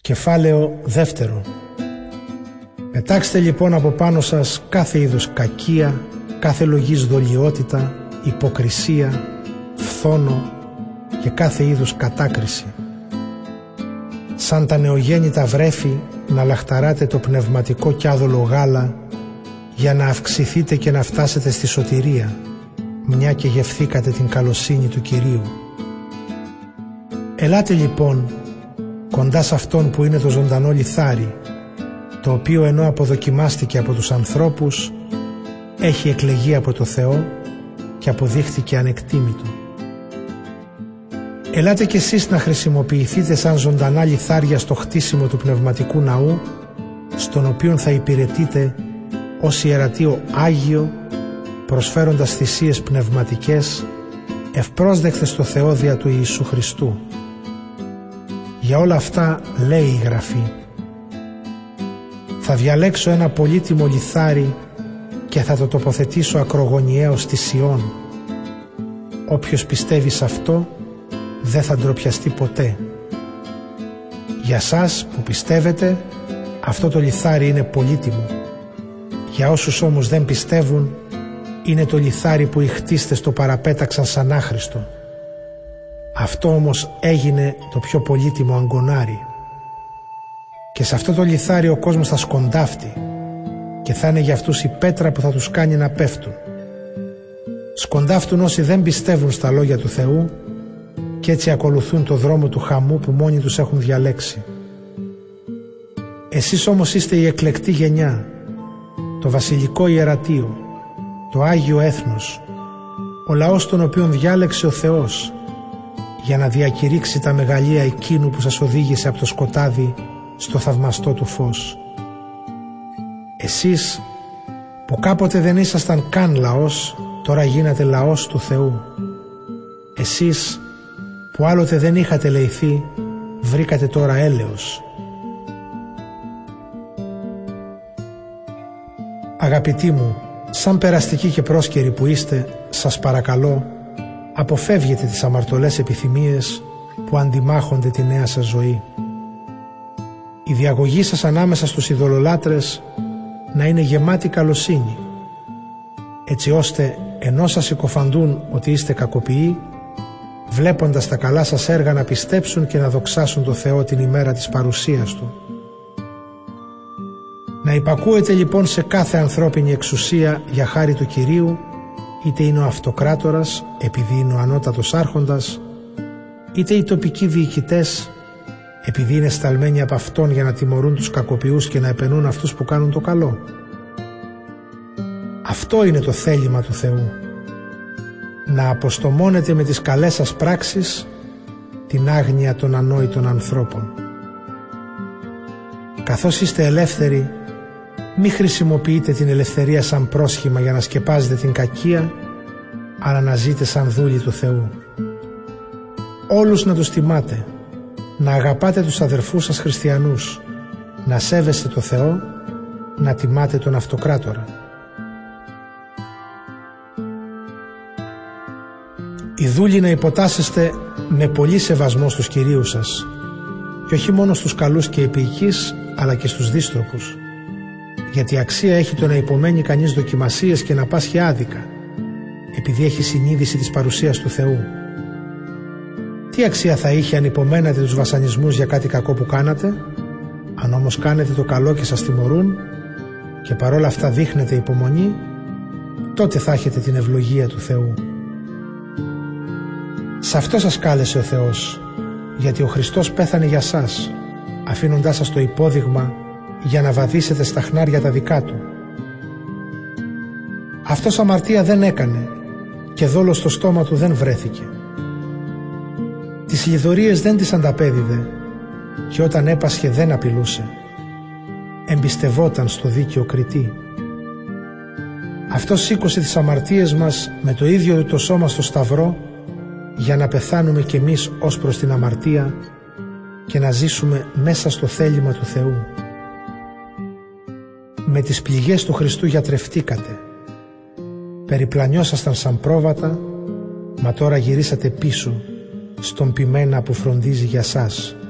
Κεφάλαιο δεύτερο. Πετάξτε λοιπόν από πάνω σας κάθε είδους κακία, κάθε λογής δολιότητα, υποκρισία, φθόνο και κάθε είδους κατάκριση. Σαν τα νεογέννητα βρέφη να λαχταράτε το πνευματικό κι άδολο γάλα, για να αυξηθείτε και να φτάσετε στη σωτηρία, μια και γευθήκατε την καλοσύνη του Κυρίου. Ελάτε λοιπόν κοντά σε αυτόν που είναι το ζωντανό λιθάρι, το οποίο ενώ αποδοκιμάστηκε από τους ανθρώπους, έχει εκλεγεί από το Θεό και αποδείχτηκε ανεκτήμητο. Ελάτε κι εσείς να χρησιμοποιηθείτε σαν ζωντανά λιθάρια στο χτίσιμο του πνευματικού ναού, στον οποίον θα υπηρετείτε ως ιερατείο Άγιο, προσφέροντας θυσίες πνευματικές, ευπρόσδεκτες στο Θεό δια του Ιησού Χριστού. Για όλα αυτά λέει η Γραφή: θα διαλέξω ένα πολύτιμο λιθάρι και θα το τοποθετήσω ακρογωνιαίο στη Σιών. Όποιος πιστεύει σε αυτό δεν θα ντροπιαστεί ποτέ. Για σας που πιστεύετε, αυτό το λιθάρι είναι πολύτιμο. Για όσους όμως δεν πιστεύουν, είναι το λιθάρι που οι χτίστες το παραπέταξαν σαν άχρηστο. Αυτό όμως έγινε το πιο πολύτιμο αγκονάρι. Και σε αυτό το λιθάρι ο κόσμος θα σκοντάφτει και θα είναι για αυτούς η πέτρα που θα τους κάνει να πέφτουν. Σκοντάφτουν όσοι δεν πιστεύουν στα λόγια του Θεού και έτσι ακολουθούν το δρόμο του χαμού που μόνοι τους έχουν διαλέξει. Εσείς όμως είστε η εκλεκτή γενιά, το βασιλικό ιερατείο, το Άγιο Έθνος, ο λαός τον οποίον διάλεξε ο Θεός, για να διακηρύξει τα μεγαλεία εκείνου που σας οδήγησε από το σκοτάδι στο θαυμαστό του φως. Εσείς που κάποτε δεν ήσασταν καν λαός, τώρα γίνατε λαός του Θεού. Εσείς που άλλοτε δεν είχατε λεηθεί, βρήκατε τώρα έλεος. Αγαπητοί μου, σαν περαστικοί και πρόσκαιροι που είστε, σας παρακαλώ, αποφεύγετε τις αμαρτωλές επιθυμίες που αντιμάχονται τη νέα σας ζωή. Η διαγωγή σας ανάμεσα στους ειδωλολάτρες να είναι γεμάτη καλοσύνη, έτσι ώστε ενώ σας συκοφαντούν ότι είστε κακοποιοί, βλέποντας τα καλά σας έργα να πιστέψουν και να δοξάσουν το Θεό την ημέρα της παρουσίας Του. Να υπακούετε λοιπόν σε κάθε ανθρώπινη εξουσία για χάρη του Κυρίου, είτε είναι ο αυτοκράτορας επειδή είναι ο ανώτατος άρχοντας, είτε οι τοπικοί διοικητές επειδή είναι σταλμένοι από αυτόν για να τιμωρούν τους κακοποιούς και να επενούν αυτούς που κάνουν το καλό. Αυτό είναι το θέλημα του Θεού, να αποστομώνετε με τις καλές σας πράξεις την άγνοια των ανόητων ανθρώπων. Καθώς είστε ελεύθεροι, μη χρησιμοποιείτε την ελευθερία σαν πρόσχημα για να σκεπάζετε την κακία, αλλά να ζείτε σαν δούλοι του Θεού. Όλους να τους τιμάτε, να αγαπάτε τους αδερφούς σας χριστιανούς, να σέβεστε το Θεό, να τιμάτε τον αυτοκράτορα. Οι δούλοι να υποτάσσεστε με πολύ σεβασμό στους κυρίους σας, και όχι μόνο στους καλούς και επίοικείς, αλλά και στους δύστροπους, γιατί αξία έχει το να υπομένει κανείς δοκιμασίες και να πάσχει άδικα, επειδή έχει συνείδηση της παρουσίας του Θεού. Τι αξία θα είχε αν υπομένατε τους βασανισμούς για κάτι κακό που κάνατε? Αν όμως κάνετε το καλό και σας τιμωρούν και παρόλα αυτά δείχνετε υπομονή, τότε θα έχετε την ευλογία του Θεού. Σε αυτό σας κάλεσε ο Θεός, γιατί ο Χριστός πέθανε για σας, αφήνοντάς σας το υπόδειγμα για να βαδίσετε στα χνάρια τα δικά Του. Αυτός αμαρτία δεν έκανε και δόλος στο στόμα Του δεν βρέθηκε. Τις λιδωρίες δεν τις ανταπέδιδε και όταν έπασχε δεν απειλούσε. Εμπιστευόταν στο δίκαιο κριτή. Αυτός σήκωσε τις αμαρτίες μας με το ίδιο Του το σώμα στο σταυρό, για να πεθάνουμε κι εμείς ως προς την αμαρτία και να ζήσουμε μέσα στο θέλημα του Θεού. Με τις πληγές του Χριστού γιατρευτήκατε. Περιπλανιώσασταν σαν πρόβατα, μα τώρα γυρίσατε πίσω στον ποιμένα που φροντίζει για σας.